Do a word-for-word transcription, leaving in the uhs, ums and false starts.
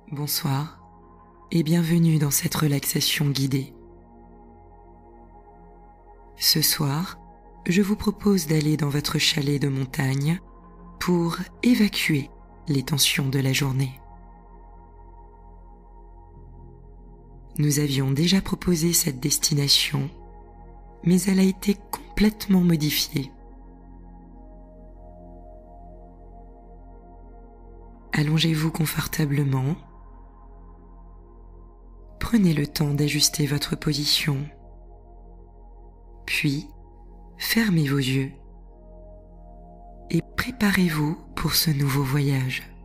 Bonsoir et bienvenue dans cette relaxation guidée. Ce soir, je vous propose d'aller dans votre chalet de montagne pour évacuer les tensions de la journée. Nous avions déjà proposé cette destination, mais elle a été complètement modifiée. Allongez-vous confortablement. Prenez le temps d'ajuster votre position, puis fermez vos yeux et préparez-vous pour ce nouveau voyage.